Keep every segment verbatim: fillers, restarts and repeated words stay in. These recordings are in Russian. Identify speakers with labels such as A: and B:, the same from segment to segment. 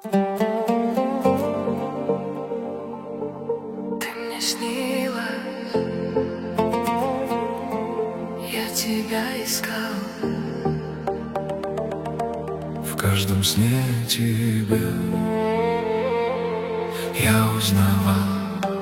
A: Ты мне снилась, я тебя искал.
B: В каждом сне тебя я узнавал.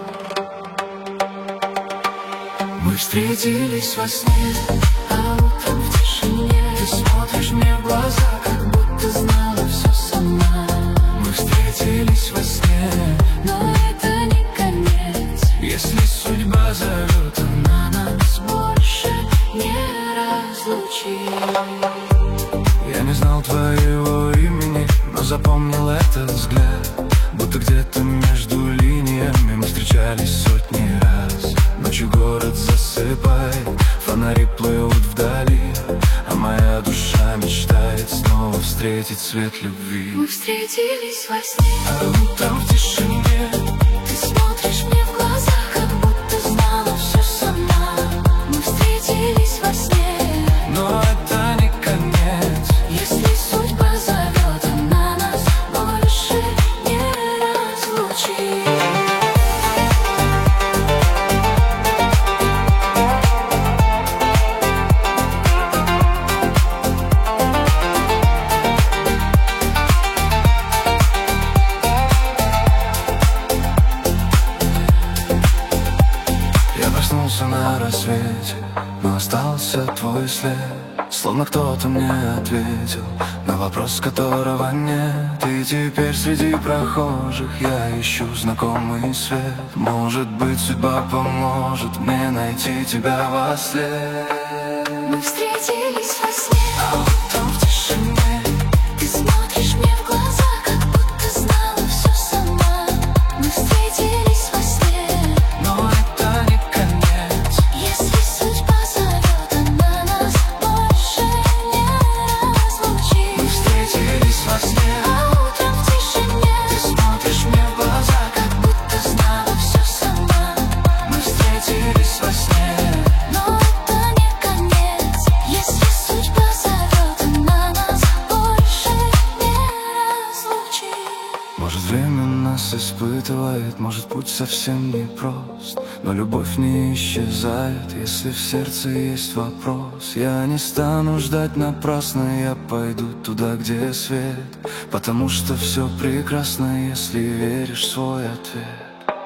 B: Мы встретились во сне,
A: А утром в тишине
B: ты смотришь мне в глаза,
A: как будто знала все сама.
B: мы встретились во сне.
A: Но это не конец,
B: Если судьба зовет,
A: она нас больше не разлучит.
B: я не знал твоего имени, но запомнил этот взгляд. Будто где-то между линиями мы встречались сотни раз. Ночью город засыпает, фонари плывут вдали, а моя душа мечтает снова встретить свет любви.
A: Мы встретились во сне,
B: А утром в тишине
A: ты смотришь мне в глаза, как будто знала все сама. Мы встретились во сне,
B: но это не конец.
A: если судьба зовет, она нас больше не разлучит.
B: Я проснулся на рассвете, но остался твой след. Словно кто-то мне ответил на вопрос, которого нет. И теперь среди прохожих я ищу знакомый свет. Может быть, судьба поможет мне найти тебя во след.
A: Мы встретились во сне,
B: А утром в тишине
A: ты смотришь мне в глаза, как будто знала все сама. Мы встретились во сне,
B: но это не конец.
A: если судьба зовет, она нас больше не разлучит.
B: Мы встретились во сне,
A: А утром в тишине
B: ты смотришь мне в глаза,
A: как будто знала все сама.
B: мы встретились во сне.
A: Но это не конец, если судьба зовет, она нас больше не разлучит.
B: Может, время нас испытывает, может, путь совсем непрост, но любовь не исчезает, если в сердце есть вопрос. Я не стану ждать напрасно, я пойду туда, где свет, потому что все прекрасно, если веришь в свой ответ.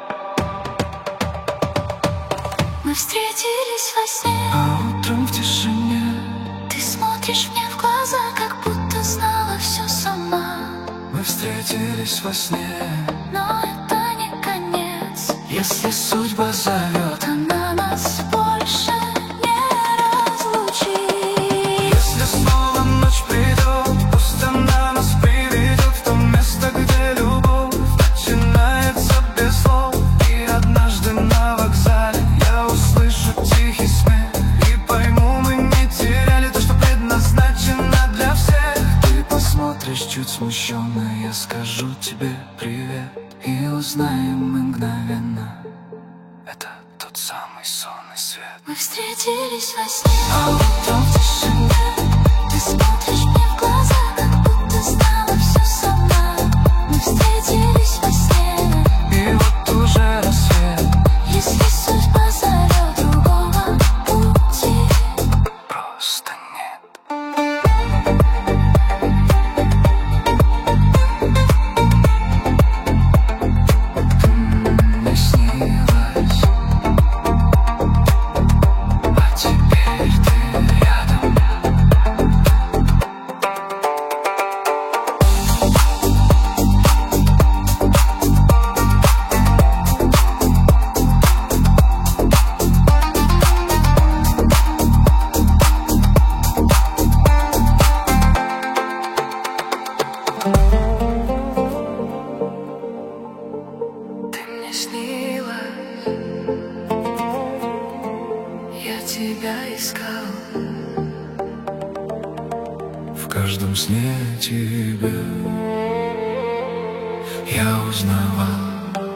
A: Мы встретились во сне,
B: А утром в тишине
A: ты смотришь мне в глаза, как будто знала все сама.
B: мы встретились во сне.
A: Но это не конец,
B: Если судьба зовет,
A: она нас больше не разлучит.
B: если снова ночь придет, пусть она нас приведет в то место, где любовь начинается без слов. И однажды на вокзале я услышу тихий смех и пойму, мы не теряли то, что предназначено для всех. Ты посмотришь чуть смущенно, я скажу тебе привет, и узнаем мы мгновенно, это тот самый сон и свет.
A: Мы встретились во сне,
B: А утром в тишине
A: ты смотришь мне в глаза, как будто знала все сама. Мы встретились во сне,
B: и вот уже рассвет.
A: если судьба зовет, другого пути
B: Просто нет. Мне снилось, а теперь ты рядом.
A: ты мне снилась, я тебя искал.
B: В каждом сне тебя я узнавал.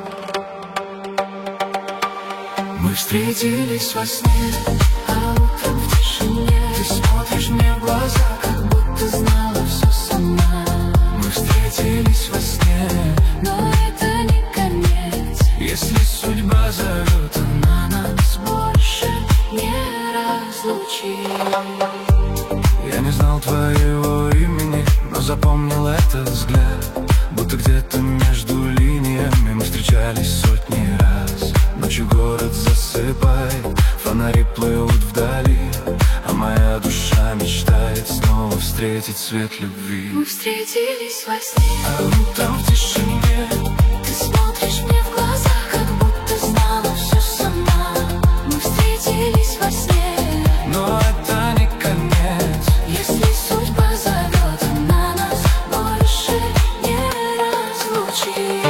B: Мы встретились во сне,
A: А утром в тишине
B: ты смотришь мне в глаза,
A: как будто знала все сама.
B: мы встретились во сне. поймал этот взгляд, будто где-то между линиями мы встречались сотни раз. Ночью город засыпает, фонари плывут вдали, а моя душа мечтает снова встретить свет любви.
A: Мы встретились во сне,
B: А утром в тишине
A: ты смотришь мне в глаза, как будто знала все сама. Мы встретились во сне,
B: но это не конец.
A: если судьба зовет, она нас больше не разлучит.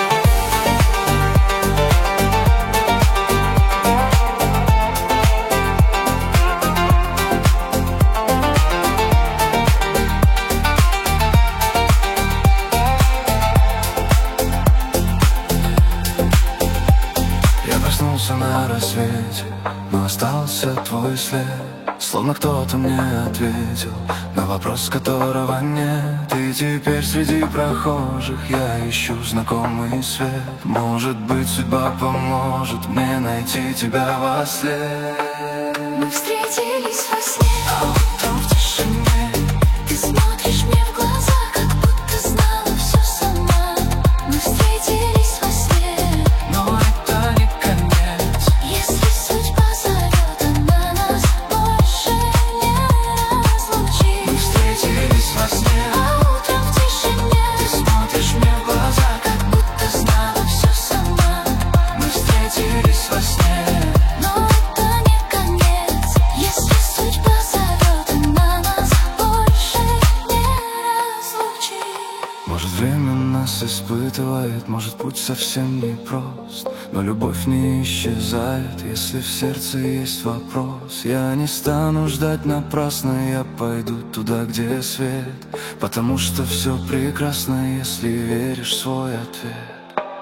B: Проснулся на рассвете, но остался твой след. Словно кто-то мне ответил на вопрос, которого нет. И теперь среди прохожих я ищу знакомый свет. Может быть, судьба поможет мне найти тебя во сне.
A: Мы встретились во сне,
B: А утром в тишине
A: ты смотришь мне в глаза, как будто знала все сама. Мы встретились во сне,
B: но это не конец.
A: если судьба зовет, она нас больше не разлучит.
B: Мы встретились во сне,
A: А утром в тишине
B: ты смотришь мне в глаза,
A: как будто знала все сама.
B: мы встретились во сне.
A: Но это не конец, если судьба зовет, она нас больше не разлучит.
B: Может, время нас испытывает, может, путь совсем непрост, но любовь не исчезает, если в сердце есть вопрос. Я не стану ждать напрасно, я пойду туда, где свет, потому что все прекрасно, если веришь в свой ответ.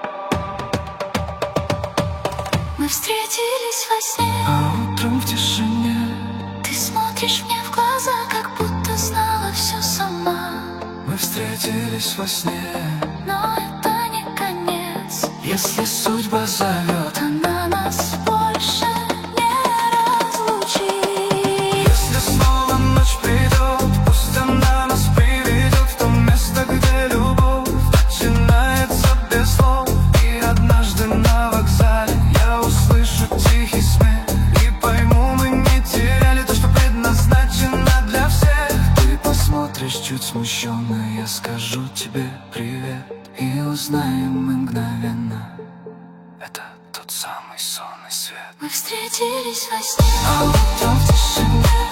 A: Мы встретились во сне,
B: А утром в тишине
A: ты смотришь мне в глаза, как будто знала все сама.
B: мы встретились во сне.
A: Но это не конец,
B: Если судьба зовет,
A: она нас больше не разлучит.
B: если снова ночь придет, пусть она нас приведет в то место, где любовь начинается без слов. И однажды на вокзале я услышу тихий смех и пойму, мы не теряли то, что предназначено для всех. Ты посмотришь чуть смущенно, я скажу тебе привет, и узнаем мы мгновенно, это тот самый сонный свет.
A: Мы встретились во сне,
B: А утром в тишине